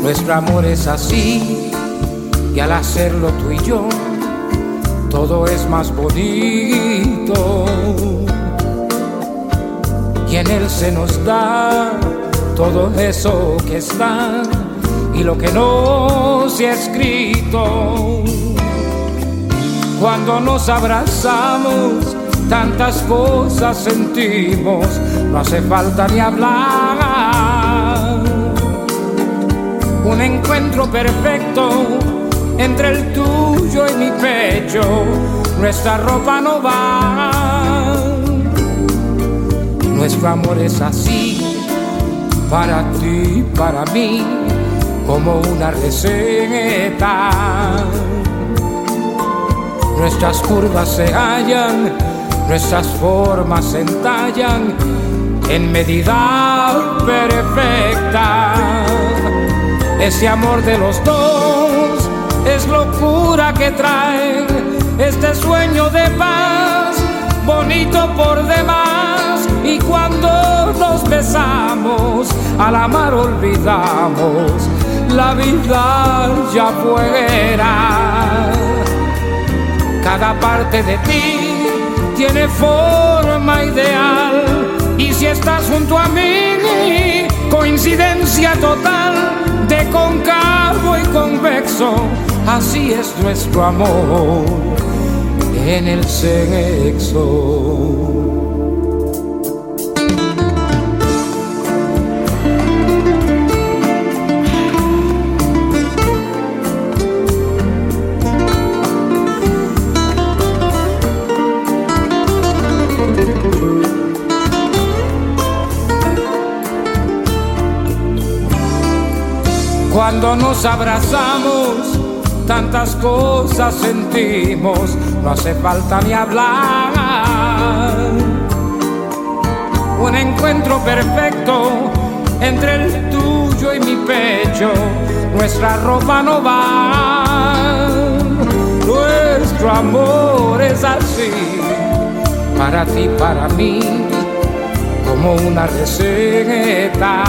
Nuestro amor es así, y al hacerlo tú y yo, todo es más bonito. Y en él se nos da todo eso que está y lo que no se ha escrito. Cuando nos abrazamos, tantas cosas sentimos, no hace falta ni hablar. Un encuentro perfecto entre el tuyo y mi pecho, nuestra ropa no va. Nuestro amor es así, para ti, para mí, como una receta. Nuestras curvas se hallan, nuestras formas se entallan en medida perfecta. Ese amor de los dos es locura que trae este sueño de paz, bonito por demás. Y cuando nos besamos, al amar olvidamos la vida ya fuera. Cada parte de ti tiene forma ideal, y si estás junto a mí, coincidencia total de cóncavo y convexo. Así es nuestro amor en el sexo. Cuando nos abrazamos, tantas cosas sentimos, no hace falta ni hablar. Un encuentro perfecto entre el tuyo y mi pecho, nuestra ropa no va. Nuestro amor es así, para ti, para mí, como una receta.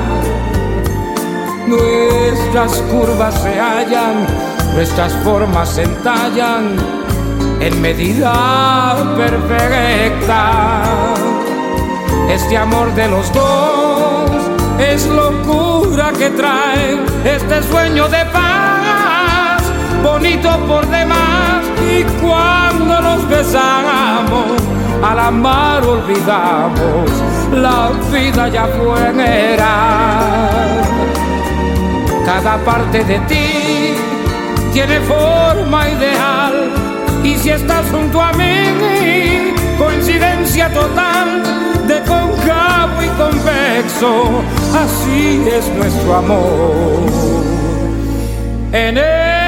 Nuestras curvas se hallan, nuestras formas se entallan en medida perfecta. Este amor de los dos es locura que trae este sueño de paz, bonito por demás. Y cuando nos besamos, al amar olvidamos la vida ya fuera. Cada parte de ti tiene forma ideal, y si estás junto a mí, coincidencia total de cóncavo y convexo. Así es nuestro amor en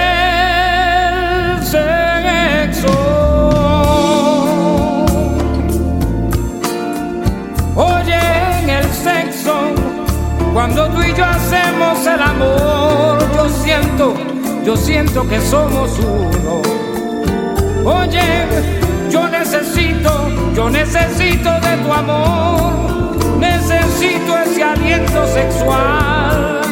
el sexo. Oye, en el sexo, cuando tú y yo hacemos el amor, yo siento que somos uno. Oye, yo necesito de tu amor, necesito ese aliento sexual.